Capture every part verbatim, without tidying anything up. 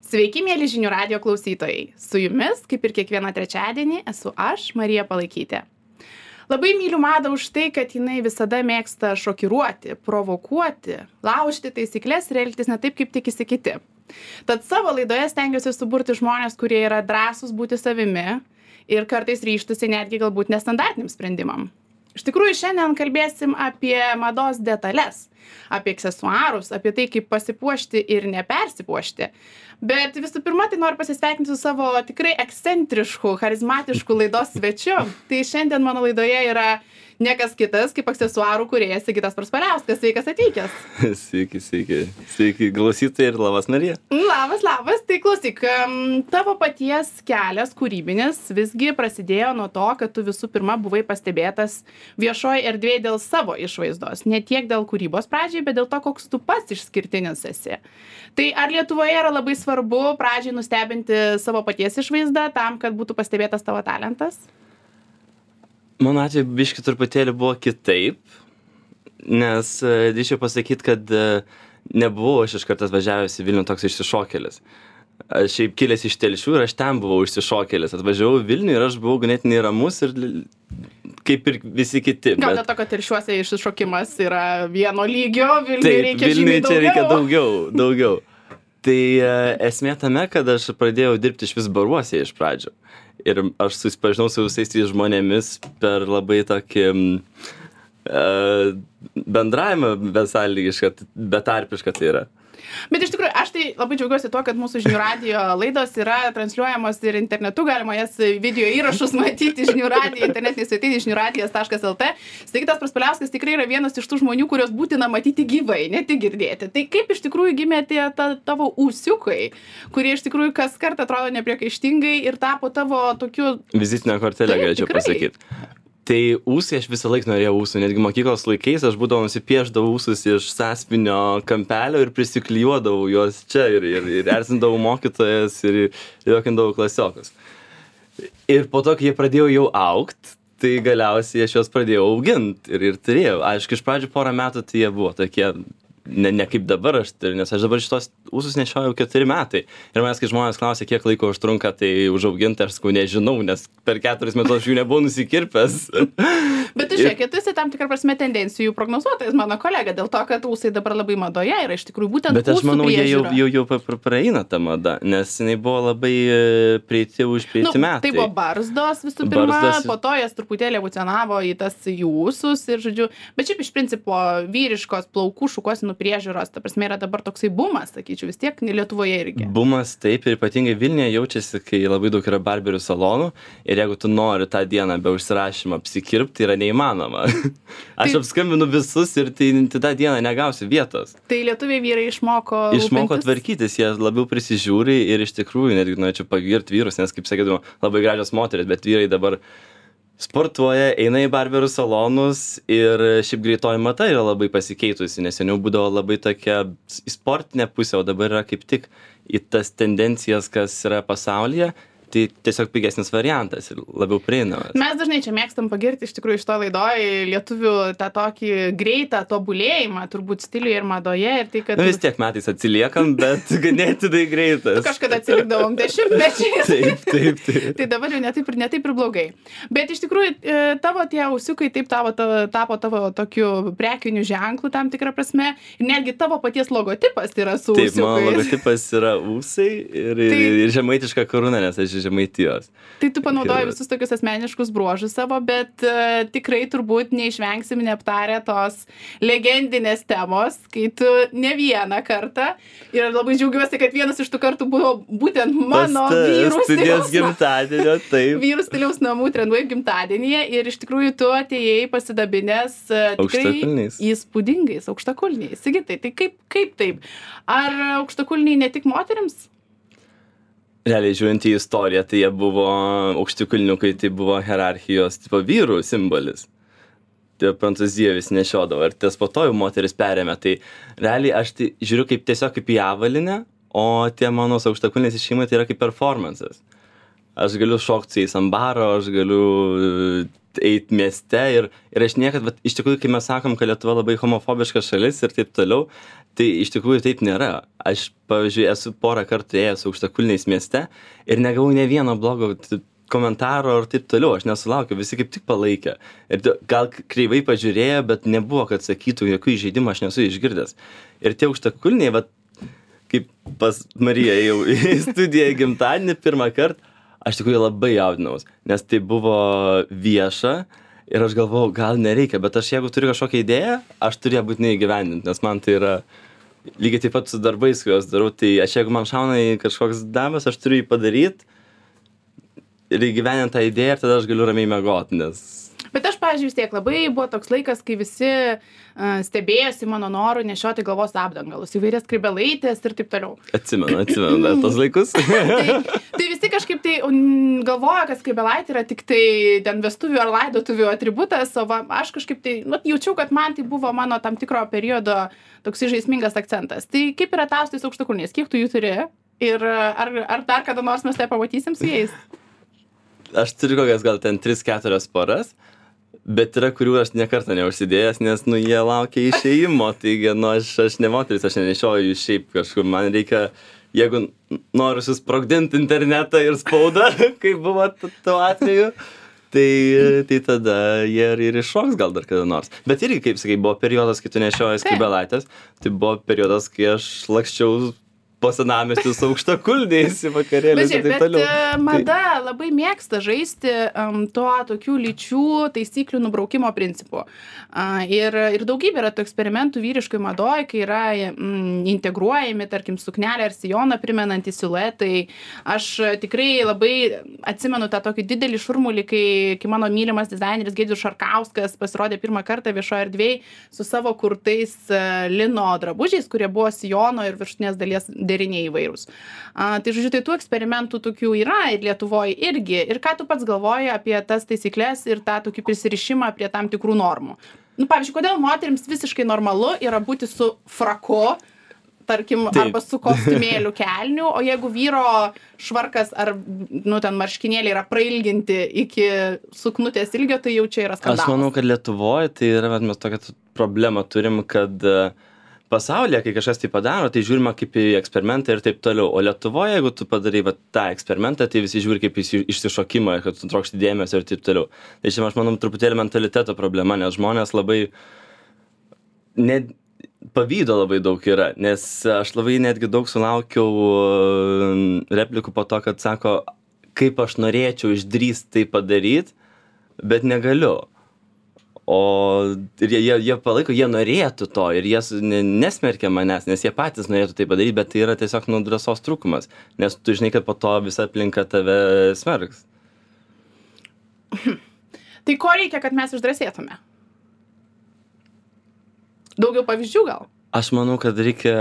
Sveiki, mėly žinių radijo klausytojai. Su jumis, kaip ir kiekvieną trečiadienį, esu aš, Marija Palaikytė. Labai myliu madą už tai, kad jinai visada mėgsta šokiruoti, provokuoti, laužti taisyklės ir elgtis ne taip, kaip tikisi kiti. Tad savo laidoje stengiuosi suburti žmonės, kurie yra drąsūs būti savimi ir kartais ryžtųsi netgi galbūt nestandartiniam sprendimam. Iš tikrųjų, šiandien kalbėsim apie mados detalės, apie aksesuarus, apie tai, kaip pasipuošti ir nepersipuošti. Bet visų pirma, tai noriu pasisveikinti su savo tikrai ekscentrišku, charizmatišku laidos svečiu. Tai šiandien mano laidoje yra niekas kitas, kaip aksesuarų kūrėjas Sigitas Praspaliauskas. Sveikas atvykęs. Sveiki, sveiki. Sveiki, klausytojai ir labas, Marija. Labas, labas. Tai klausyk, tavo paties kelias kūrybinis visgi prasidėjo nuo to, kad tu visų pirma buvai pastebėtas viešoje erdvėje dėl savo išvaizdos. Ne tiek dėl kūrybos pradžiai, bet dėl to, koks tu pats išskirtinis esi. Tai ar Lietuvoje yra labai svarbu pradžiai nustebinti savo paties išvaizdą tam, kad būtų pastebėtas tavo talentas? Mano atveju biški truputėlį buvo kitaip, nes drįsčiau pasakyti, kad nebuvau aš iš karto atvažiavęs į Vilnių toks išsišokėlis. Aš šiaip kilęs iš Telšių ir aš ten buvau išsišokėlis. Atvažiavau į Vilnių ir aš buvau ganėtinai ramus ir kaip ir visi kiti. Gal bet... dėl to, kad Telšiuose išsišokimas yra vieno lygio, Vilniui Taip, reikia Vilniui žymiai čia daugiau. reikia daugiau, daugiau. Tai esmė tame, kad aš pradėjau dirbti iš vis baruose iš pradžių. Ir aš susipažinau su visais tais žmonėmis per labai tokį uh, bendravimą besąlygišką, betarpišką tai yra. Bet iš tikrųjų, aš tai labai džiaugiuosi tuo, kad mūsų žinių radijo laidos yra transliuojamos ir internetu, galima jas video įrašus matyti žinių radijo, internetiniai svetainiai žinių radijas taškas el tė. Sigitas Praspaliauskas tikrai yra vienas iš tų žmonių, kurios būtina matyti gyvai, ne tik girdėti. Tai kaip iš tikrųjų gimė tie ta, tavo ūsiukai, kurie iš tikrųjų kas kartą atrodo nepriekaištingai ir tapo tavo tokiu... Vizitinę kortelę galėčiau pasakyti. Tai ūsai aš visą laiką norėjau ūsų, netgi mokyklos laikais aš būdavau nusipieždavau ūsus iš sąspinio kampelio ir prisiklijuodavau juos čia ir, ir, ir erzindavau mokytojas ir juokindavau klasiokus. Ir po to, kai jie pradėjo jau augt, tai galiausiai aš juos pradėjau augint ir, ir turėjau. Aišku, iš pradžių porą metų tai jie buvo tokie, ne, ne kaip dabar aš turiu, nes aš dabar šitos ūsus nešiojau keturi metai. Ir manęs, kai žmonės klausia, kiek laiko užtrunka, tai užauginti, aš sakau, nežinau, nes per keturis metus jų nebuvau nusikirpęs. Bet tu žiūrėk, tu esi tam tikrą prasme tendencijų prognozuotojas, mano kolega, dėl to, kad ūsai dabar labai madoje yra iš tikrųjų būtent Bet aš ūsų manau, jie jau, priežiūra. jau, jau pra- pra- praeina ta mada, nes jinai buvo labai e, prieiti už prieiti Nu, metai. tai buvo barzdos visų pirma, Barzdos- po to jas truputėlį evoliucionavo į tas jų ūsus ir žodžiu, bet šiaip iš principo vyriškos plaukų šukuosenų priežiūros, ta prasme yra dabar toksai bumas, sakyčiau, vis tiek Lietuvoje irgi. Bumas taip ir ypatingai Vilniuje jaučiasi, kai labai daug yra barberių salonų ir jeigu tu nori tą dieną be užsirašymą apsikirpti, tai yra neįmanoma. Aš Tai- apskambinu visus ir tai tai tą dieną negausiu vietos. Tai lietuviai vyrai išmoko Išmoko rūpintis. tvarkytis, jie labiau prisižiūri ir iš tikrųjų netgi norėčiau pagirti vyrus, nes kaip sakydama, labai gražios moteris, bet vyrai dabar sportuoja, eina į barberų salonus ir šiaip greitoji mata yra labai pasikeitusi, nes seniau būdavo labai tokia į sportinę pusę, o dabar yra kaip tik į tas tendencijas, kas yra pasaulyje, tai tiesiog pigesnis variantas ir labiau prieinamas. Mes dažnai čia mėgstam pagirti iš tikrųjų iš to laidoje lietuvių tą tokį greitą tobulėjimą, turbūt stiliuje ir madoje ir tai, kad... Na vis tiek metais atsiliekam, bet ganėtinai greitas. Kažkada atsilikdavom dešimtmečiais. Taip, taip, taip. Tai dabar jau netaip ir netaip ir blogai. Bet iš tikrųjų e, tavo tie ausiukai taip tavo, tavo, tapo tavo tokiu prekiniu ženklu tam tikrą prasme. Ir netgi tavo paties logotipas yra su Taip, mano ūsiukais. logotipas yra ūsai ir, ir, Tai- ir žemaitiška karūna, nes aš iš Žemaitijos. Tai tu panaudoji Gerai. visus tokius asmeniškus bruožus savo, bet uh, tikrai turbūt neišvengsim neaptarę tos legendinės temos, kai tu ne vieną kartą ir labai džiaugiuosi, kad vienas iš tų kartų buvo būtent mano Pas ta- vyrų studijos stiliaus, gimtadienio, taip. vyrų stiliaus namų trendwave gimtadienyje ir iš tikrųjų tu atėjai pasidabinęs uh, tikrai Aukštakulniais. įspūdingais aukštakulniais. Sigitai, tai kaip, kaip taip? Ar aukštakulniai ne tik moterims? Realiai žiūrint į istoriją, tai jie buvo aukštikulniukai, tai buvo hierarchijos tipo vyrų simbolis. Tai Prancūzijoje vis nešiodavo ir tas po to jau moteris perėmė. Tai realiai aš tai žiūriu kaip tiesiog kaip į avalinę, o tie mano aukštakulniais išėjimai tai yra kaip performances. Aš galiu šokti su jais ant baro, aš galiu eit mieste ir, ir aš niekad, bet iš tikrųjų, kai mes sakom, kad Lietuva labai homofobiška šalis ir taip toliau, Tai iš tikrųjų taip nėra. Aš, pavyzdžiui, esu porą kartų ėjęs aukštakulniais mieste ir negavau ne vieno blogo komentaro ir taip toliau, aš nesulaukiu, visi kaip tik palaikė. Ir gal kreivai pažiūrėjo, bet nebuvo, kad sakytų, jokių įžeidimų aš nesu išgirdęs. Ir tie aukštakulniai, vat, kaip pas Mariją jau į studiją gimtadienį pirmą kartą, aš tikrųjų labai jaudinaus, nes tai buvo vieša ir aš galvojau, gal nereikia, bet aš jeigu turiu kažkokią idėją, aš turiu ją būtinai įgyvendinti, nes man tai yra lygiai taip pat su darbais, kuriuos darau, tai aš jeigu man šauna į kažkoks darbas, aš turiu jį padaryti ir įgyvendinti tą idėją ir tada aš galiu ramiai miegoti, nes... Bet aš, pavyzdžiui, vis tiek labai buvo toks laikas, kai visi uh, stebėjosi mano norų nešioti galvos apdangalus, įvairias skrybelaitės ir taip toliau. Atsimenu, atsimenu dar tos laikus. tai, tai visi kažkaip tai um, galvoja, kad skrybelaitė yra tik tai ten vestuvių ar laidotuvių atributas, o va, aš kažkaip tai, nu, jaučiau, kad man tai buvo mano tam tikro periodo toks žaismingas akcentas. Tai kaip yra tau su tais aukštakulniais, kiek tu jų turi ir ar, ar dar kada nors mes tai pamatysim su jais? Aš turiu kokias gal ten tris keturias poras, bet yra, kurių aš nekartą neužsidėjęs, nes, nu, jie laukia išėjimo, taigi, nu, aš, aš ne moteris, aš nenešioju jų šiaip kažkur, man reikia, jeigu noriu susprogdinti internetą ir spaudą, kaip buvo tuo atveju, tai, tai tada jie ir, ir iššoks gal dar kada nors. Bet irgi, kaip sakai, buvo periodas, kai tu nešioji skrybelaitės, tai buvo periodas, kai aš lakščiau po senamiestį su aukštakulniais į vakarėlius ir taip toliau. Bet mada tai... labai mėgsta žaisti um, tuo tokių lyčių taisyklių nubraukimo principu. Uh, ir, ir daugybė yra tų eksperimentų vyriškoj madoj, kai yra mm, integruojami, tarkim, suknelė ar sijoną primenantys siluetai. Aš tikrai labai atsimenu tą tokį didelį šurmulį, kai, kai mano mylimas dizaineris Giedrius Šarkauskas pasirodė pirmą kartą viešoje erdvėje su savo kurtais uh, lino drabužiais, kurie buvo sijono ir viršutinės dalies deriniai įvairūs. A, tai žodžiu, tai tų eksperimentų tokių yra ir Lietuvoje irgi. Ir ką tu pats galvoji apie tas taisyklės ir tą tokį prisirišimą prie tam tikrų normų? Nu, pavyzdžiui, kodėl moterims visiškai normalu yra būti su fraku, tarkim, Taip. arba su kostiumėliu kelniu, o jeigu vyro švarkas ar, nu, ten marškinėliai yra prailginti iki suknutės ilgio, tai jau čia yra skandalas. Aš manau, kad Lietuvoje tai yra, mes tokią problemą turim, kad pasaulyje, kai kažkas tai padaro, tai žiūrima kaip į eksperimentą ir taip toliau. O Lietuvoje, jeigu tu padarai va, tą eksperimentą, tai visi žiūri kaip į išsišokimą, kad tu trokšti dėmesio ir taip toliau. Tai čia, aš manau, truputėlį mentaliteto problema, nes žmonės labai... Ne, pavydo labai daug yra, nes aš labai netgi daug sulaukiau replikų po to, kad sako, kaip aš norėčiau išdrįsti tai padaryti, bet negaliu. O ir jie, jie, jie palaiko, jie norėtų to ir jie nesmerkia manęs, nes jie patys norėtų tai padaryti, bet tai yra tiesiog nu drąsos trūkumas, nes tu žinai, kad po to visa aplinka tave smerks. Tai ko reikia, kad mes išdrąsėtume? Daugiau pavyzdžių gal? Aš manau, kad reikia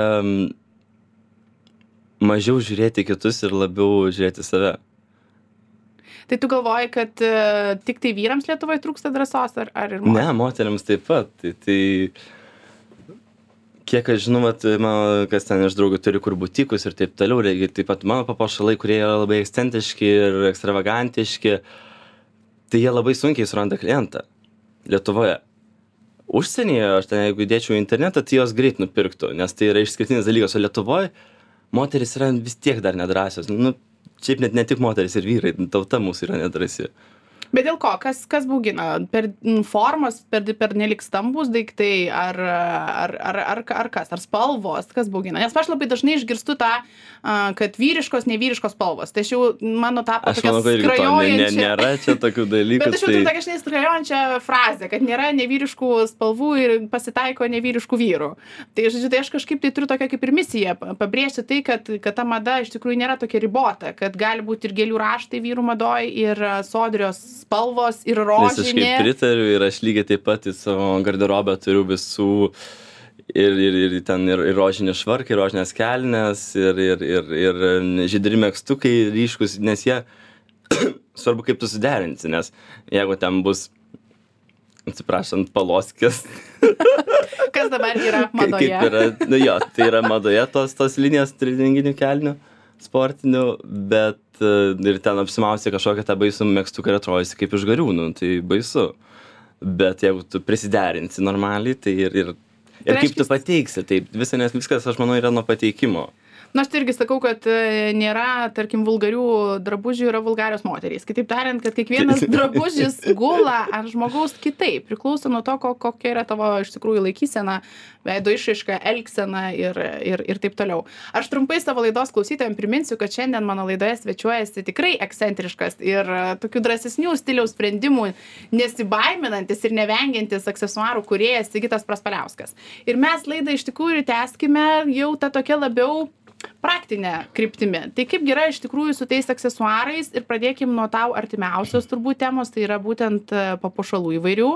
mažiau žiūrėti kitus ir labiau žiūrėti save. Tai tu galvoji, kad uh, tik tai vyrams Lietuvoje trūksta drąsos, ar, ar ir moterims? Ne, moterims taip pat. Tai, tai kiek aš žinau, vat, mano, kas ten iš draugų turi kur butikus ir taip toliau, taip pat mano papuošalai, kurie yra labai ekscentriški ir ekstravagantiški, tai jie labai sunkiai suranda klientą Lietuvoje. Užsienyje, aš ten, jeigu įdėčiau į internetą, tai jos greit nupirktų, nes tai yra išskirtinis dalykas, o Lietuvoje moteris yra vis tiek dar nedrąsios. Nu, šiaip net ne tik moteris ir vyrai, tauta mūsų yra nedrąsi. Bet dėl ko? Kas, kas baugina? Per formos, per, per nelik stambus daiktai, ar, ar, ar, ar, ar kas? Ar spalvos? Kas baugina? Nes aš labai dažnai išgirstu tą, kad vyriškos, nevyriškos spalvos. Tai aš jau, mano tapo tokia skrajojančia... Ne, nėra čia tokių dalykų. Bet aš jau tai... turiu tokia, žinai, skrajojančią frazę, kad nėra nevyriškų spalvų ir pasitaiko nevyriškų vyrų. Tai, žodžiu, tai aš kažkaip tai turiu tokią kaip ir misiją pabrėžti tai, kad, kad ta mada iš tikrųjų nėra tokia ribota, kad gali būti ir gėlių raštai vyrų madoj, ir sodrios spalvos ir rožinė. Visiškai pritariu ir aš lygiai taip pat į savo garderobę turiu visų ir, ir, ir ten ir, ir rožinį švarką, ir rožinės kelnes, ir, ir, ir, ir žydri megztukai ryškus, nes jie svarbu kaip tu suderinsi, nes jeigu ten bus, atsiprašant, paloskės. Kas dabar yra madoje? Kaip yra, nu jo, tai yra madoje tos, tos linijos tridenginių kelnių sportinių, bet ir ten apsimausi kažkokią tą baisų megztuką ir atrodysi kaip iš gariūnų, tai baisu. Bet jeigu tu prisiderinsi normaliai, tai ir, ir Ir kaip tu pateiksi, taip, visa, nes viskas, aš manau, yra nuo pateikimo. Na, aš tai irgi sakau, kad nėra, tarkim, vulgarių drabužių, yra vulgarios moterys. Kitaip tariant, kad kiekvienas drabužis gula ant žmogaus kitaip. Priklauso nuo to, ko, kokia yra tavo iš tikrųjų laikysena, veido išraiška, elgsena ir, ir, ir taip toliau. Aš trumpai savo laidos klausytojams priminsiu, kad šiandien mano laidoje svečiuojasi tikrai ekscentriškas ir tokių drąsesnių stiliaus sprendimų nesibaiminantis ir nevengiantis aksesuarų kūrėjas Sigitas Praspaliauskas. Ir mes laidą iš tikrųjų tęskime jau tą tokia labiau praktinę kryptimi. Tai kaip yra iš tikrųjų su tais aksesuarais ir pradėkim nuo tau artimiausios turbūt temos, tai yra būtent papuošalų įvairių.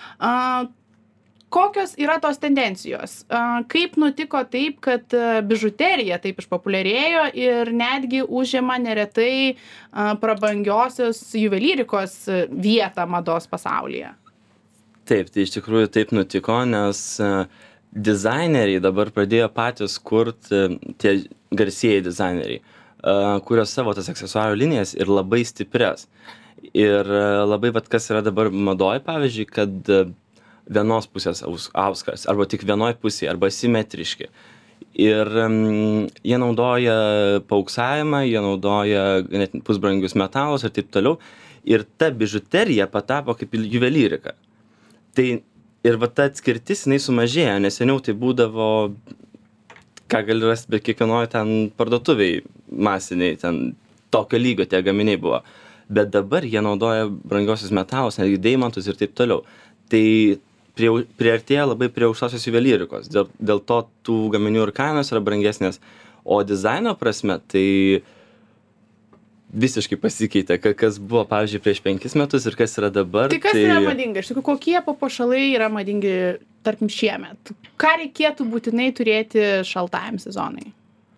Kokios yra tos tendencijos? Kaip nutiko taip, kad bižuterija taip išpopuliarėjo ir netgi užima neretai prabangiosios juvelyrikos vietą mados pasaulyje? Taip, tai iš tikrųjų taip nutiko, nes dizaineriai dabar pradėjo patys kurti, tie garsieji dizaineriai, kurio savo tas aksesuarų linijas ir labai stiprias. Ir labai, vat, kas yra dabar madoj, pavyzdžiui, kad vienos pusės auskaras, arba tik vienoj pusėje, arba simetriški. Ir um, jie naudoja pauksavimą, jie naudoja net pusbrangius metalus ir taip toliau. Ir ta bižuterija patapo kaip juvelyrika. Tai ir va ta atskirtis, jinai sumažėjo, nes seniau tai būdavo, ką gali rasti, bet kiekvienoje ten parduotuviai masiniai, ten tokio lygio tie gaminiai buvo. Bet dabar jie naudoja brangiosius metalus, netgi deimantus ir taip toliau. Tai prie, priartėja labai prie aukštosios juvelyrikos. Dėl, dėl to tų gaminių ir kainos yra brangesnės. O dizaino prasme, tai visiškai pasikeitė, kas buvo, pavyzdžiui, prieš penkis metus ir kas yra dabar. Tai kas tai... yra madinga? Iš tikrųjų, kokie papuošalai yra madingi, tarkim, šiemet? Ką reikėtų būtinai turėti šaltajam sezonui?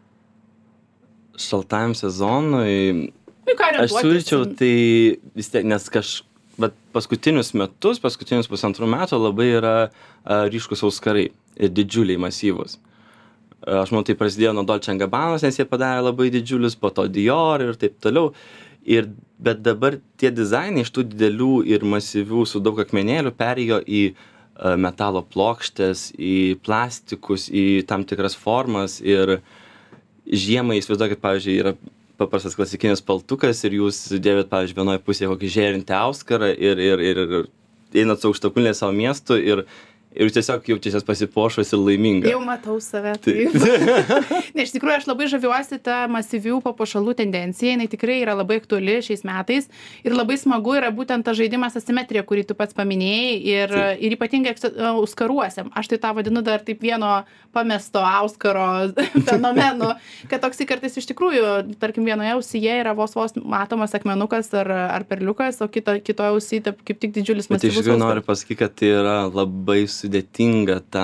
Šaltajam sezonui... Nu, ką aš siūlyčiau, tai vis tiek, nes kaž... Bet paskutinius metus, paskutinius pusantrų metų labai yra a, ryškus auskarai ir didžiuliai masyvus. Aš manau, tai prasidėjo nuo Dolce and Gabbanos, nes jie padarė labai didžiulius, po to Dior ir taip toliau. Ir, bet dabar tie dizainai iš tų didelių ir masyvių su daug akmenėlių perėjo į uh, metalo plokštės, į plastikus, į tam tikras formas. Ir žiemai, įsivaizduokit, pavyzdžiui, yra paprastas klasikinis paltukas ir jūs dėvit, pavyzdžiui, vienoje pusėje kokį žėrintį auskarą ir, ir, ir, ir einat su aukštakulniė savo miestu ir ir jūs tiesiog jaučiatės pasipuošus ir laiminga. Jau matau save. Taip. Ne, iš tikrųjų, aš labai žaviuosi tą masyvių papuošalų tendenciją, jinai tikrai yra labai aktuali šiais metais ir labai smagu yra būtent tas žaidimas asimetrija, kurį tu pats paminėjai ir, ir ypatingai auskaruosiam. Aš tai tą vadinu dar taip vieno pamesto auskaro fenomenu, kad toksai kartais iš tikrųjų, tarkim, vienoje ausyje yra vos vos matomas akmenukas ar, ar perliukas, o kito, kitoje ausyje kaip tik didžiulis masyvus auskaras. Bet iš tikrųjų noriu pasakyti, kad tai yra labai sudėtinga tą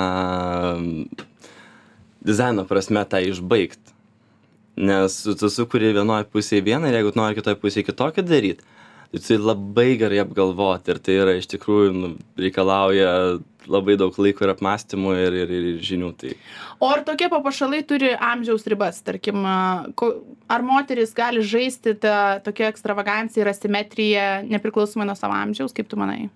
dizaino prasme tą išbaigt. Nes tu sukuri vienoje pusėje vieną ir jeigu tu nori kitoje pusėje kitokį daryti, tai tu labai gerai apgalvoti ir tai yra iš tikrųjų nu, reikalauja labai daug laiko ir apmąstymų ir, ir, ir žinių. Tai. O ar tokie papuošalai turi amžiaus ribas? Tarkim, ar moteris gali žaisti tą tokią ekstravaganciją ir asimetriją nepriklausomai nuo savo amžiaus, kaip tu manai?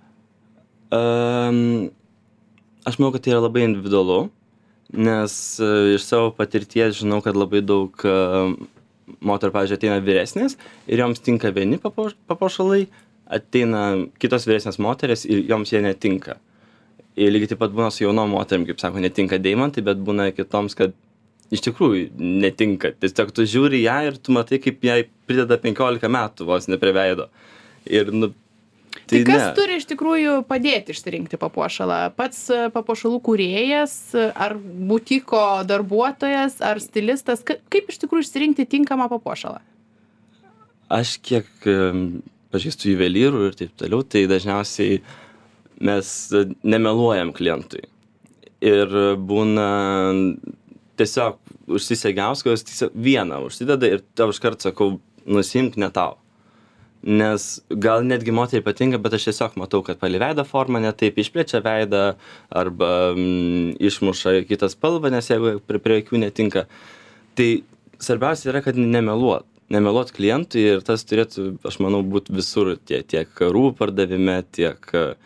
Um, Aš manau, kad tai yra labai individualu, nes uh, iš savo patirties žinau, kad labai daug uh, moterų, pavyzdžiui, ateina vyresnės ir joms tinka vieni papuoš, papuošalai, ateina kitos vyresnės moterės ir joms jie netinka. Ir lygiai taip pat būna su jaunom moterim, kaip sako, netinka deimantai, bet būna kitoms, kad iš tikrųjų netinka. Tiesiog tu žiūri ją ir tu matai, kaip jai prideda penkiolika metų vos ne prie veido. Ir, nu, Tai, tai kas ne. Turi iš tikrųjų padėti išsirinkti papuošalą? Pats papuošalų kūrėjas, ar butiko darbuotojas, ar stilistas? Kaip iš tikrųjų išsirinkti tinkamą papuošalą? Aš kiek pažįstu juvelyrų ir taip toliau, tai dažniausiai mes nemeluojam klientui. Ir būna tiesiog užsisegė auskaras, tiesiog vieną užsideda ir tau iškart sakau, nusimk ne tau. Nes gal netgi moteriai patinka, bet aš tiesiog matau, kad palei veido formą ne taip išplečia veidą arba mm, išmuša kitą spalvą, nes jeigu prie, prie akių netinka. Tai svarbiausia yra, kad nemeluot. Nemeluot klientui ir tas turėtų, aš manau, būti visur, tiek, tiek rūbų pardavime, tiek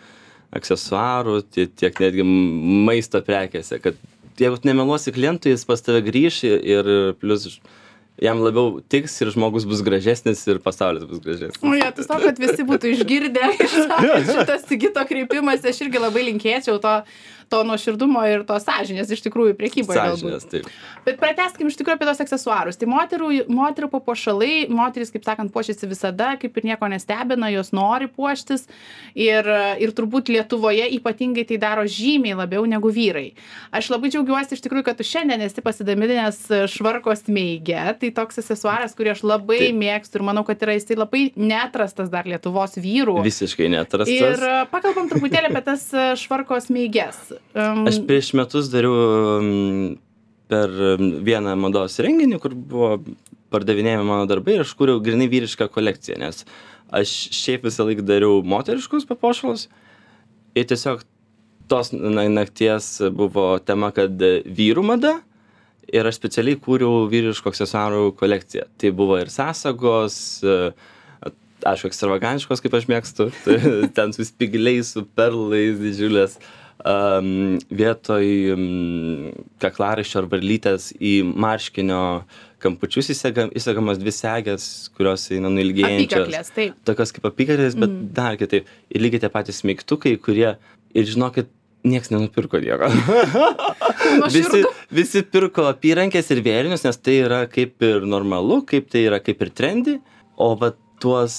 aksesuarų, tiek, tiek netgi maisto prekėse, kad jeigu tu nemeluosi klientui, jis pas tave grįš ir plus jam labiau tiks ir žmogus bus gražesnis ir pasaulis bus gražesnis. O jie, tu to, kad visi būtų išgirdę šitą Sigito kreipimąsi, aš irgi labai linkėčiau to, to nuoširdumo ir to sąžinės iš tikrųjų prekyboje galbūt. Sąžinės, taip. Bet pratęskim iš tikrųjų apie tos aksesuarus. Tai moterų, moterų papuošalai, moterys, kaip sakant, puošiasi visada, kaip ir nieko nestebina, jos nori puoštis ir, ir turbūt Lietuvoje ypatingai tai daro žymiai labiau negu vyrai. Aš labai džiaugiuosi iš tikrųjų, kad tu šiandien esi pasidalinęs švarkos meige, tai toks aksesuaras, kurį aš labai taip. Mėgstu ir manau, kad yra jisai labai neatrastas dar Lietuvos vyrų. Visiškai neatrastas. Ir pakalbam truputėlį apie tas švarkos meiges. Um, aš prieš metus dariau um, per vieną mados renginį, kur buvo pardavinėjami mano darbai ir aš kūriau grinai vyrišką kolekciją, nes aš šiaip visą laiką dariau moteriškus papuošalus ir tiesiog tos nakties buvo tema, kad vyrų mada. Ir aš specialiai kūriau vyriškų aksesuarų kolekciją. Tai buvo ir sąsagos, aišku, ekstravagantiškos, kaip aš mėgstu, ten su spygliais, su perlais didžiulės, um, vietoj um, kaklaraiščio ar varlytės į marškinio kampučius įsegamas dvi segės, kurios eina nuilgėjančios. Apykaklės, taip. Tokios kaip apykaklės, bet mm. dar kitaip. Ir lygiai tie patys smeigtukai, kurie, ir žinokit, nieks nenupirko nieko. visi, visi pirko apyrankės ir vėrinius, nes tai yra kaip ir normalu, kaip tai yra kaip ir trendy, o va tuos,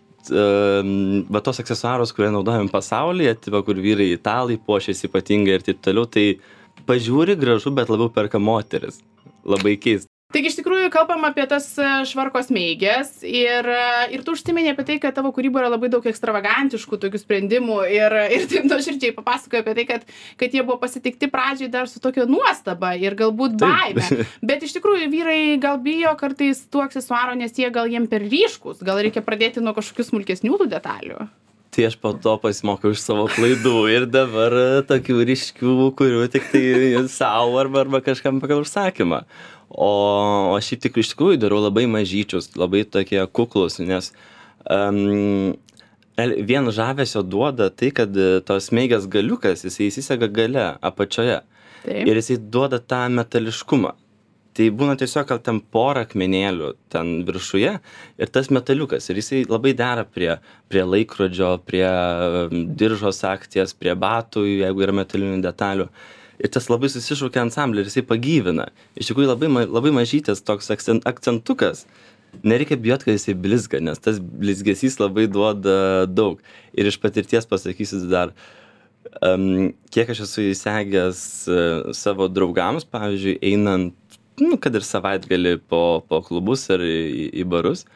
um, va tos aksesuarus, kurie naudojami pasaulyje, tai va, kur vyrai italai puošiasi ypatingai ir taip toliau, tai pažiūri gražu, bet labiau perka moteris. Labai keista. Taigi iš tikrųjų kalbam apie tas švarkos meigės ir, ir tu užsiminė apie tai, kad tavo kūryboje yra labai daug ekstravagantiškų tokių sprendimų ir, ir taip nuoširdžiai papasakojo apie tai, kad, kad jie buvo pasitikti pradžiai dar su tokio nuostaba ir galbūt baime. Bet iš tikrųjų vyrai gal bijo kartais tų aksesuarų, nes jie gal jiem per ryškus, gal reikia pradėti nuo kažkokių smulkesnių tų detalių. Tai aš po to pasimokiau iš savo klaidų ir dabar tokių ryškių, kurių tik tai savo arba, arba kažkam pagal užsakymą. O, o šiaip tik iš tikrųjų darau labai mažyčius, labai tokie kuklus, nes um, vien žavesio duoda tai, kad tos meigės galiukas, jisai įsisega gale apačioje. Taip. Ir jisai duoda tą metališkumą. Tai būna tiesiog gal ten porą akmenėlių ten viršuje ir tas metaliukas. Ir jisai labai dera prie, prie laikrodžio, prie diržo sagties, prie batų, jeigu yra metalinių detalių. Ir tas labai susišaukia ansamblį ir jisai pagyvina. Iš tikrųjų labai, labai mažytis toks akcentukas. Nereikia bijot, kad jisai blizga, nes tas blizgesys labai duoda daug. Ir iš patirties pasakysiu dar, um, kiek aš esu įsegęs uh, savo draugams, pavyzdžiui, einant, nu, kad ir savaitgalį po, po klubus ar į, į barus,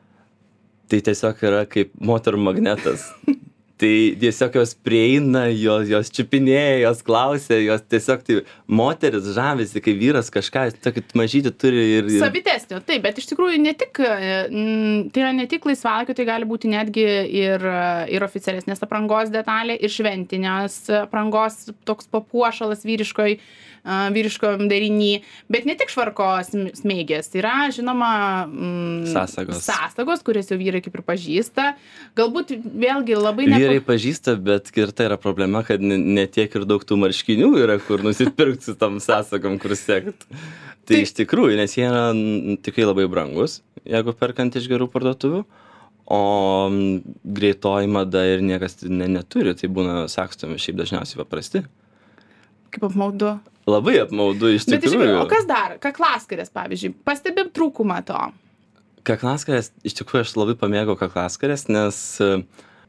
tai tiesiog yra kaip moterų magnetas. Tai tiesiog jos prieina, jos, jos čiupinėja, jos klausia, jos tiesiog tai moteris žavisi, kai vyras kažką, tokį mažytį turi ir... ir... Savitesnio, taip, bet iš tikrųjų ne tik, tai yra ne tik laisvalaikio, tai gali būti netgi ir, ir oficialesnės aprangos detalė, ir šventinės aprangos toks papuošalas vyriškoj, vyriškojom darinį, bet ne tik švarkos smeigės, yra, žinoma, mm, sąsagos. sąsagos, kurias jau vyrai kaip ir pažįsta. Galbūt vėlgi labai... Vyrai nepa... pažįsta, bet ir tai yra problema, kad ne, ne tiek ir daug tų marškinių yra, kur nusipirkti su tam sąsagom, kur sekt. Tai, tai iš tikrųjų, nes jie yra tikrai labai brangus, jeigu perkant iš gerų parduotuvių, o greitoji mada ir niekas ne, neturi, tai būna sakstomi šiaip dažniausiai paprasti. Kaip apmaudu. Labai apmaudu, iš tikrųjų. Bet iš tikrųjų, o kas dar? Kaklaskarės, pavyzdžiui, pastebim trūkumą to. Kaklaskarės, iš tikrųjų, aš labai pamėgau kaklaskarės, nes uh,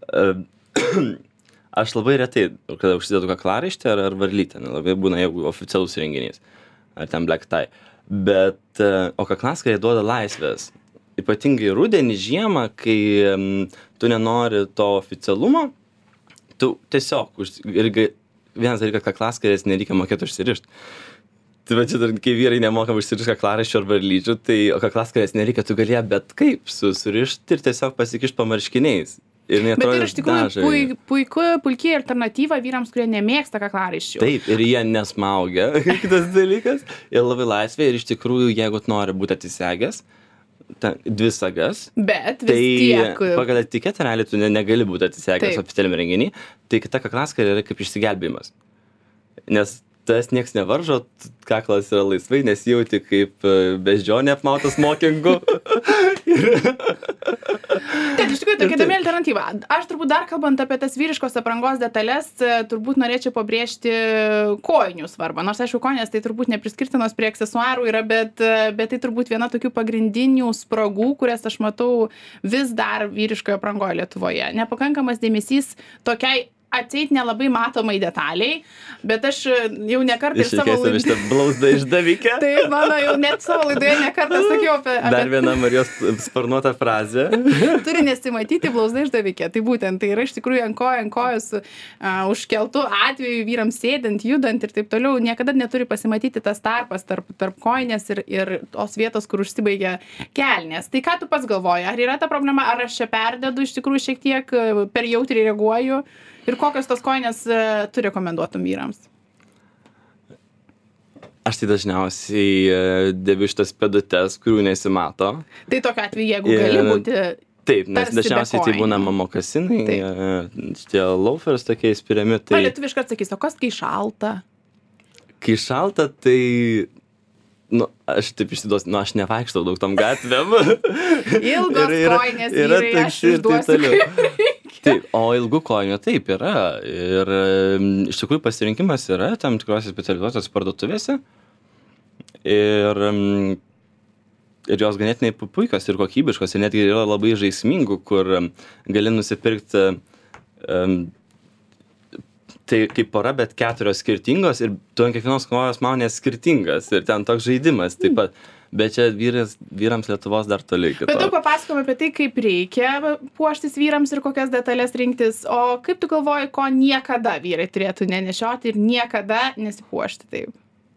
uh, aš labai retai, kada užsidedu kaklaraištį ar, ar varlytę, labai būna, jeigu oficialus renginys, ar ten black tie. Bet, uh, o kaklaskarė duoda laisvės. Ypatingai rudenį, žiemą, kai um, tu nenori to oficialumo, tu tiesiog irgi vienas dalykas, kaklaskarės nereikia mokėti užsirišti. Tai va čia dar, kai vyrai nemoka užsirišti kaklaraiščių ar varlyčių, tai o kaklaskarės nereikia, tu galėjo bet kaip su, surišti ir tiesiog pasikišti pamarškiniais. Ir bet ir iš tikrųjų puiku, puiku, puikiai alternatyva vyrams, kurie nemėgsta kaklaraiščių. Taip, ir jie nesmaugia, kitas dalykas, ir labai laisvė, ir iš tikrųjų, jeigu tu nori būti atsisegęs, ten, dvi sagas. Bet vis Tai tiek. pagal etiketę realiai tu ne, negali būti atsisegęs Taip. oficialiam renginį. Tai kita kaklaska yra kaip išsigelbėjimas. Nes tas nieks nevaržo, t- kaklas yra laisvai, nesijauti kaip e, beždžionė apmautas mokingu. Taip, iš tikrųjų, tokia Ir taip. įdomi alternatyva. Aš turbūt dar kalbant apie tas vyriškos aprangos detalės, e, turbūt norėčiau pabrėžti kojinių svarbą. Nors, aišku, kojinės tai turbūt nepriskirtinos prie aksesuarų yra, bet, e, bet tai turbūt viena tokių pagrindinių spragų, kurias aš matau vis dar vyriškoje aprangoje Lietuvoje. Nepakankamas dėmesys tokiai atseit nelabai matomai detaliai, bet aš e, jau nekartą ir savo Išreikėsim laidoje. šitą blauzdą išdavikę. Taip, mano jau net savo laidoje nekartą sakiau apie, apie Dar viena Marijos sparnuota frazė. turi nesimatyti blauzda išdavikė. Tai būtent, tai yra iš tikrųjų ant kojų, ant kojos uh, užkeltų atveju vyrams sėdint, judant ir taip toliau. Niekada neturi pasimatyti tas tarpas tarp, tarp kojinės ir, ir tos vietos, kur užsibaigia kelnės. Tai ką tu pats galvoji? Ar yra ta problema, ar aš čia perdedu iš tikrųjų šiek tiek, uh, per jautriai reaguoju? Ir kokios tos kojinės uh, tu rekomenduotum vyrams? Aš tai dažniausiai e, dėviu šitas pėdutes, kurių nesimato. Tai tokiu atveju, jeigu Ir- gali būti... Taip, nes Tarsi be dažniausiai tai kojinių. būna mamokasinai, Taip. e, šitie loafers tokie įspiriami. Tai... Tai Lietuviškai atsakys, o kas kai šalta? kai šalta, tai... Nu, aš taip išsiduosiu, nu, aš nevaikštau daug tom gatvėm. Ilgos Ir yra- kojinės, yra vyrai, aš taksi ir taip išduosiu, toliau. kaip reikia. Taip, o ilgų kojinių taip yra. Ir em, iš tikrųjų pasirinkimas yra tam tikrose specializuotose parduotuvėse. Ir, em, ir jos ganėtinai pu- puikios ir kokybiškos. Ir netgi yra labai žaismingų, kur em, gali nusipirkti em, tai kaip pora, bet keturios skirtingos ir tu ant kiekvienos kojos maunės skirtingas. Ir ten toks žaidimas taip pat. Bet čia vyras, vyrams Lietuvos dar toli iki Bet daug to. papasakom apie tai, kaip reikia puoštis vyrams ir kokias detalės rinktis. O kaip tu galvoji, ko niekada vyrai turėtų nenešioti ir niekada nesipuošti taip?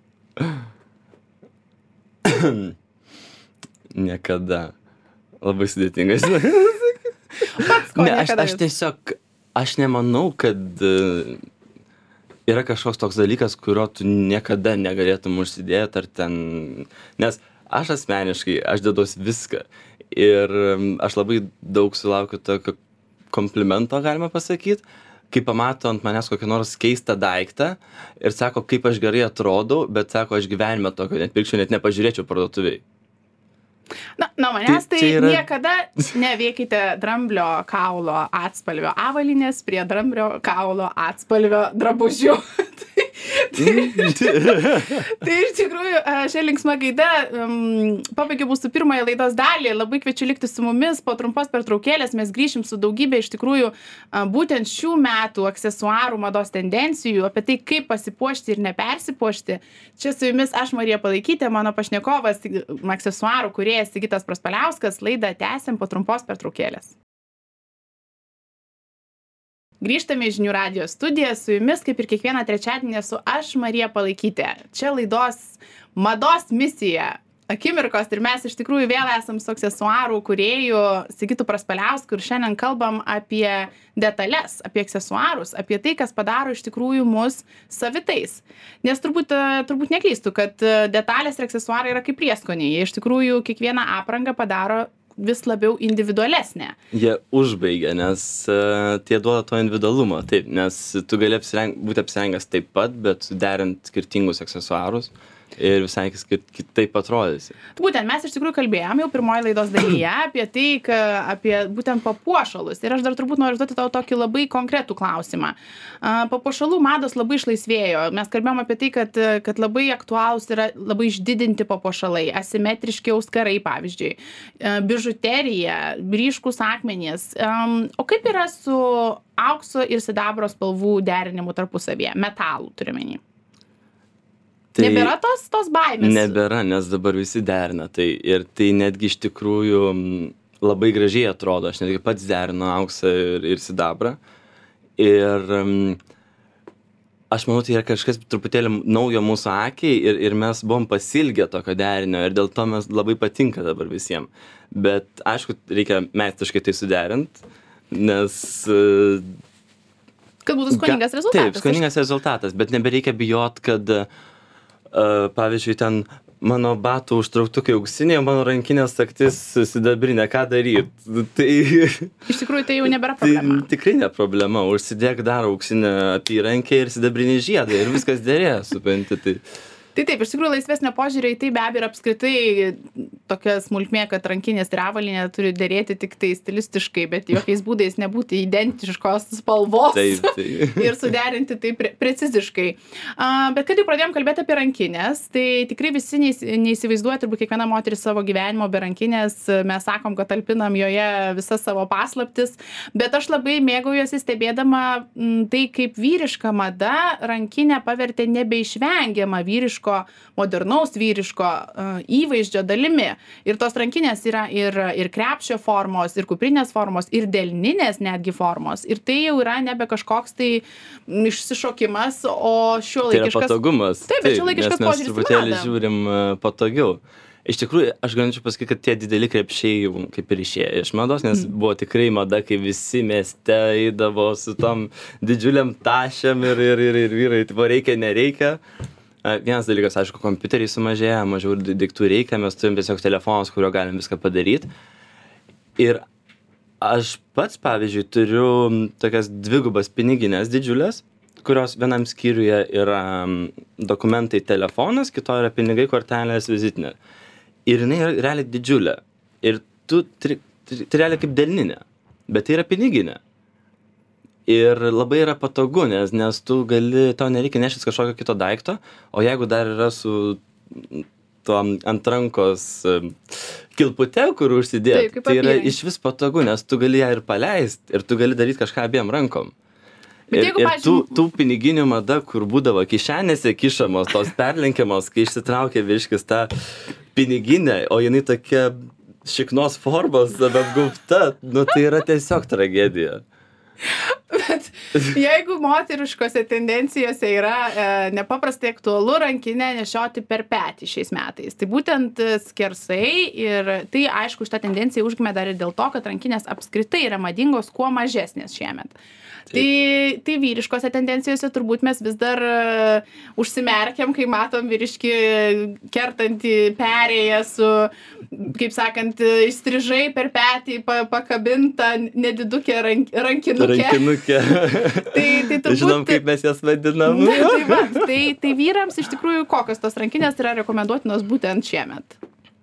Niekada. Labai sudėtingas. Pats ko Ne, aš, niekada. aš tiesiog, aš nemanau, kad e, yra kažkoks toks dalykas, kurio tu niekada negalėtum užsidėti ar ten, nes aš asmeniškai, aš deduos viską ir em, aš labai daug sulaukiu tokio komplimento, galima pasakyti, kai pamato ant manęs kokį nors keistą daiktą ir sako, kaip aš gerai atrodau, bet sako, aš gyvenime tokio net pirkčiau, net nepažiūrėčiau parduotuviai. Na, na manęs Tai tai, čia yra- niekada nevėkite dramblio kaulo atspalvio avalynės prie dramblio kaulo atspalvio drabužių. Tai iš tikrųjų, e, šią linksmą gaidą um, pabaigiu mūsų pirmąją laidos dalį. Labai kviečiu likti su mumis po trumpos pertraukėlės. Mes grįšim su daugybė iš tikrųjų a, būtent šių metų aksesuarų mados tendencijų, apie tai, kaip pasipuošti ir nepersipuošti. Čia su jumis aš, Marija Palaikytė, mano pašnekovas, aksesuarų kūrėjas Sigitas Praspaliauskas. Laidą tęsim po trumpos pertraukėlės. Grįžtame į Žinių radijo studiją, su jumis, kaip ir kiekvieną trečiadienį, esu aš, Marija Palaikytė. Čia laidos mados misija, akimirkos ir mes iš tikrųjų vėl esam su aksesuarų kūrėju Sigitu Praspaliausku ir šiandien kalbam apie detalės, apie aksesuarus, apie tai, kas padaro iš tikrųjų mus savitais. Nes turbūt, e, turbūt neklystu, kad e, detalės ir aksesuarai yra kaip prieskoniai. Jie iš tikrųjų kiekvieną aprangą padaro vis labiau individualesnė. Jie užbaigia, nes uh, tie duoda to individualumo, taip, nes tu gali apsireng, būti apsirengęs taip pat, bet suderint skirtingus aksesuarus ir visai kit- kitaip atrodysi. Būtent mes iš tikrųjų kalbėjom jau pirmoje laidos dalyje apie tai, ka, apie būtent papuošalus. Ir aš dar turbūt noriu užduoti tau tokį labai konkretų klausimą. A, Papuošalų mados labai išlaisvėjo. Mes kalbėjom apie tai, kad, kad labai aktualūs yra labai išdidinti papuošalai, asimetriški auskarai, pavyzdžiui, a, bižuterija, ryškūs akmenys. Am, O kaip yra su aukso ir sidabro spalvų derinimu tarpusavyje? Metalų turiuomenį. Tai Nebėra tos, tos baimės. nebėra, nes dabar visi derina tai ir tai netgi iš tikrųjų mm, labai gražiai atrodo. Aš netgi pats derinu auksą ir, ir sidabrą. Ir mm, aš manau, tai yra kažkas truputėlį naujo mūsų akiai ir, ir mes buvom pasilgę tokio derinio ir dėl to mes labai patinka dabar visiems. Bet aišku, reikia meistriškai tai suderint, nes uh, Kad būtų skoningas rezultatas. Taip, skoningas rezultatas, bet nebereikia bijot, kad, uh, pavyzdžiui, ten mano batų užtrauktukai auksiniai, mano rankinės sagtis sidabrinė, ką daryt? Tai... Iš tikrųjų, tai jau nebėra problema. Tai tikrai ne problema, užsidėk dar auksinę apyrankę ir sidabrinį žiedą ir viskas dėrė, supranti. Tai... Tai taip, iš tikrųjų laisvesnio požiūrio į tai be abejo ir apskritai tokia smulkmė, kad rankinės ir avalynė turi dėrėti tik tai stilistiškai, bet jokiais būdais nebūti identiškos spalvos taip, taip. ir suderinti tai pre preciziškai. Uh, bet kad jau pradėjom kalbėti apie rankinės, tai tikrai visi neįs neįsivaizduoja, turbūt kiekviena moteris savo gyvenimo be rankinės, mes sakom, kad talpinam joje visas savo paslaptis, bet aš labai mėgaujuosi stebėdama m, tai, kaip vyriška mada rankinę pavertė nebeišvengiamą vyriško modernaus vyriško uh, įvaizdžio dalimi. Ir tos rankinės yra ir, ir krepšio formos, ir kuprinės formos, ir delninės netgi formos. Ir tai jau yra nebe kažkoks tai išsišokimas, o šiuolaikiškas... Tai yra patogumas. Taip, bet šiuolaikiškas požiūris į madą. Mes truputėlį žiūrim uh, patogiau. Iš tikrųjų, aš galėčiau pasakyti, kad tie dideli krepšiai jau kaip ir išėjo iš mados, nes mm. buvo tikrai mada, kai visi mieste eidavo su tom didžiuliam tašėm ir, ir, ir, ir vyrai, tipo, reikia, nereikia. Vienas dalykas, aišku, kompiuteriai sumažėja, mažiau daiktų reikia, mes turim tiesiog telefonus, kurio galim viską padaryti. Ir aš pats, pavyzdžiui, turiu tokias dvigubas piniginės didžiulės, kurios vienam skyriuje yra dokumentai telefonas, kito yra pinigai, kortelės, vizitinė. Ir jinai yra realiai didžiulė. Ir tu, tai realiai kaip delninė, bet tai yra piniginė. Ir labai yra patogu, nes, nes tu gali, tau nereikia neštis kažkokio kito daikto, o jeigu dar yra su tuo ant rankos kilpute, kur užsidėti, tai yra iš vis patogu, nes tu gali ją ir paleisti, ir tu gali daryti kažką abiem rankom. Bet ir, jeigu, ir pažiūrėjau... tų, tų piniginių mada, kur būdavo kišenėse kišamos, tos perlenkiamos, kai išsitraukia virškis tą piniginę, o jinai tokia šiknos formos, apgaubta, nu tai yra tiesiog tragedija. Bet jeigu moteriškose tendencijose yra e, nepaprastai aktualu rankinę nešioti per petį šiais metais, tai būtent skersai ir tai aišku šitą tendenciją užgimė dar ir dėl to, kad rankinės apskritai yra madingos kuo mažesnės šiemet. Tai, tai vyriškose tendencijose turbūt mes vis dar uh, užsimerkiam, kai matom vyriškį kertantį perėją su, kaip sakant, įstrižai per petį pa, pakabintą nedidukę rank, rankinukę. Rankinukę. tai, tai turbūt... Žinom, kaip mes jas vadinam. Ne, tai, va, tai, tai vyrams iš tikrųjų kokios tos rankinės yra rekomenduotinos būtent šiemet?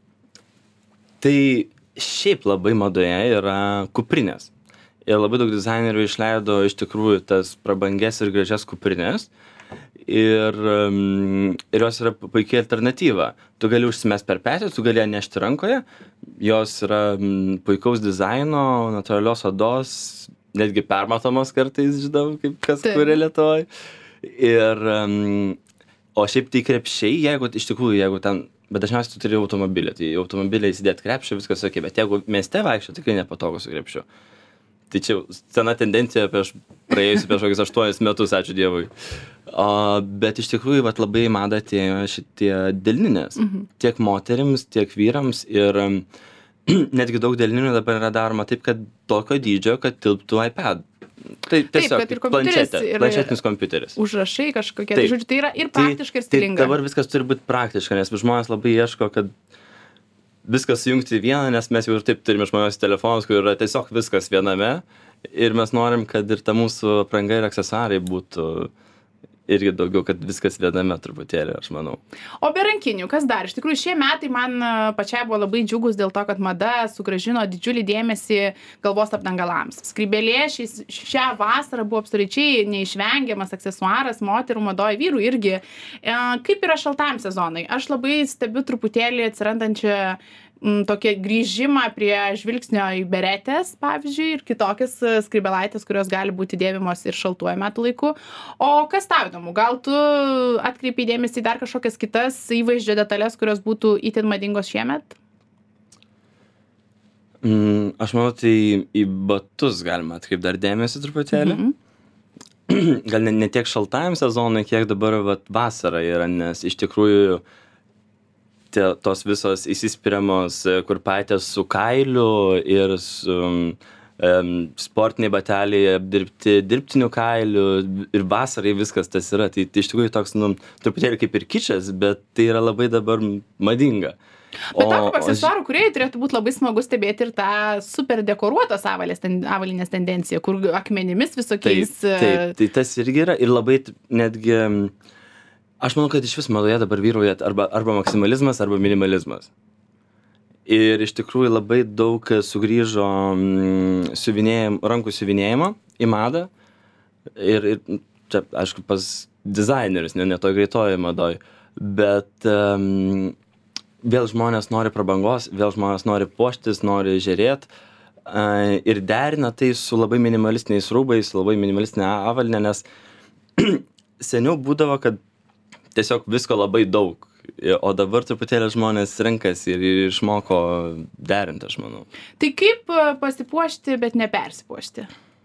Tai šiaip labai madoje yra kuprinės. Ir labai daug dizainerių išleido iš tikrųjų tas prabangias ir gražias kuprinės. Ir, um, ir jos yra puikiai alternatyva. Tu gali užsimest per petį, tu gali ją nešti rankoje. Jos yra um, puikaus dizaino, natūralios odos, netgi permatomos kartais, žinau, kaip kas kuria Lietuvoj. Ir, um, o šiaip tai krepšiai, jeigu iš tikrųjų, jeigu ten, bet dažniausiai tu turi automobilį, tai automobilį įsidėti krepšį, viskas ok, bet jeigu mieste vaikščio, tikrai nepatogu su krepšiu. Tai čia sena tendencija prieš praėjusi prieš kokius aštuonis metus, ačiū Dievui. O, bet iš tikrųjų vat, labai į madą atėjo šitie delninės. Mhm. Tiek moterims, tiek vyrams. Ir netgi daug delninių dabar yra daroma taip, kad tokio dydžio, kad tilptų iPad. Tai tiesiog taip, planšetė, planšetinis kompiuteris. Užrašai kažkokie, tai žodžiu, tai yra ir praktiška ir stilinga. Tai dabar viskas turi būti praktiška, nes žmonės labai ieško, kad viskas sujungti į vieną, nes mes jau ir taip turime išmaniuosius telefonus, kur yra tiesiog viskas viename ir mes norim, kad ir ta mūsų apranga ir aksesuarai būtų irgi daugiau, kad viskas viename truputėlį, aš manau. O be rankinių, kas dar? Iš tikrųjų, šie metai man pačiai buvo labai džiugus dėl to, kad mada sugrąžino didžiulį dėmesį galvos apdangalams. Skrybėlė šią vasarą buvo absoliučiai neišvengiamas aksesuaras moterų madoje, vyrų irgi. Kaip yra šaltajam sezonui? Aš labai stebiu truputėlį atsirandančią tokie grįžimą prie žvilgsnio į beretės, pavyzdžiui, ir kitokias skrybėlaitės, kurios gali būti dėvimos ir šaltuoju metų laiku. O kas tau įdomu? Gal tu atkreipi dėmesį į dar kažkokias kitas įvaizdžio detalės, kurios būtų itin madingos šiemet? Mm, aš manau, tai į batus galima atkreipti dar dėmesį truputėlį. Mm-hmm. Gal ne, ne tiek šaltajam sezonui, kiek dabar vat, vasara yra, nes iš tikrųjų Tie, tos visos įsispiriamos kurpaitės su kailiu ir su sportiniai bateliai apdirbti dirbtiniu kailiu ir vasarai viskas tas yra. Tai, tai iš tikrųjų toks, nu, truputėlį kaip ir kičas, bet tai yra labai dabar madinga. Bet tau kaip aksesuarų kūrėjai turėtų būti labai smagu stebėti ir tą super dekoruotos avalės, ten, avalinės tendenciją, kur akmenimis visokiais. Taip, taip, tai tas irgi yra ir labai netgi, aš manau, kad iš vis madoje dabar vyrauja arba, arba maksimalizmas, arba minimalizmas. Ir iš tikrųjų labai daug sugrįžo siuvinėjim, rankų siuvinėjimo į madą. Ir, ir čia, aišku, pas dizainerius, ne, ne toj greitoje madoj. Bet um, vėl žmonės nori prabangos, vėl žmonės nori puoštis, nori žiūrėt. Uh, ir derina tai su labai minimalistiniais rūbais, labai minimalistinė avalynė, nes seniau būdavo, kad tiesiog visko labai daug. O dabar truputėlį žmonės renkasi ir išmoko derinti, aš manau. Tai kaip pasipuošti, bet nepersipuošti?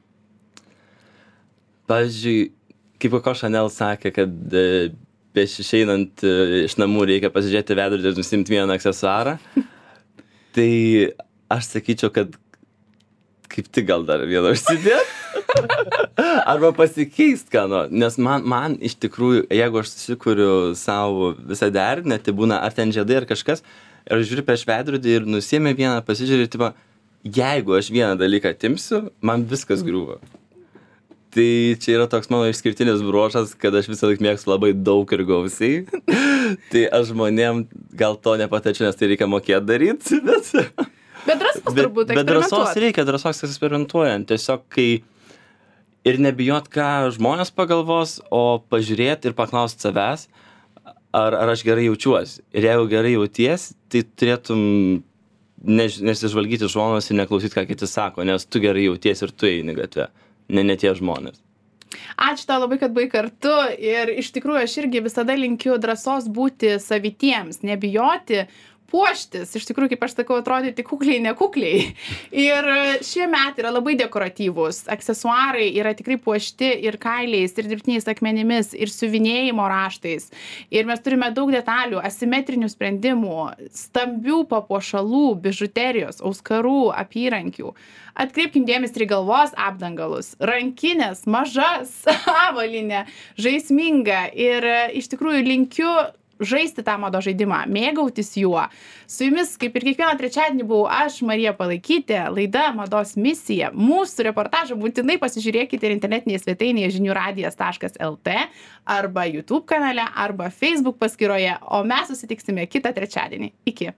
Pavyzdžiui, kaip Coco Chanel sakė, kad prieš išeinant iš namų reikia pasižiūrėti veidrodį ir nusimti vieną aksesuarą, tai aš sakyčiau, kad kaip tik gal dar vieną užsidėt. Arba pasikeist ką nors, nes man, man iš tikrųjų, jeigu aš susikuriu savo visą derinę, tai būna ar ten žiedai ar kažkas, ir aš žiūriu prieš veidrodį ir nusiėmė vieną, pasižiūrėjau, tipo, jeigu aš vieną dalyką atimsiu, man viskas griūva. Tai čia yra toks mano išskirtinis bruožas, kad aš visą laiką mėgstu labai daug ir gausiai. Tai aš žmonėm gal to nepatačiu, nes tai reikia mokėti daryti, bet... Bet drąsos turbūt eksperimentuot. Bet drąsos reikia, drąsos eksperimentuojant. Tiesiog kai ir nebijot, ką žmonės pagalvos, o pažiūrėti ir paklausti savęs, ar, ar aš gerai jaučiuosi. Ir jeigu gerai jauties, tai turėtum neš, nesižvalgyti žmonos ir neklausyti, ką kiti sako, nes tu gerai jauties ir tu eini gatve, ne, ne tie žmonės. Ačiū tau labai, kad buvai kartu ir iš tikrųjų aš irgi visada linkiu drąsos būti savitiems, nebijoti, puoštis, iš tikrųjų, kaip aš sakau, atrodyti kukliai, nekukliai. Ir šie metai yra labai dekoratyvūs. Aksesuarai yra tikrai puošti ir kailiais, ir dirbtiniais akmenimis, ir siuvinėjimo raštais. Ir mes turime daug detalių, asimetrinių sprendimų, stambių papuošalų, bižuterijos, auskarų, apyrankių. Atkreipkim dėmesį į galvos apdangalus, rankinės, mažas, avalynę, žaismingą. Ir iš tikrųjų linkiu žaisti tą mados žaidimą, mėgautis juo. Su jumis, kaip ir kiekvieną trečiadienį, buvau aš, Marija Palaikytė, laida Mados misija. Mūsų reportažą būtinai pasižiūrėkite ir internetinėje svetainėje žinių radijas taškas lt arba YouTube kanale, arba Facebook paskyroje, o mes susitiksime kitą trečiadienį. Iki.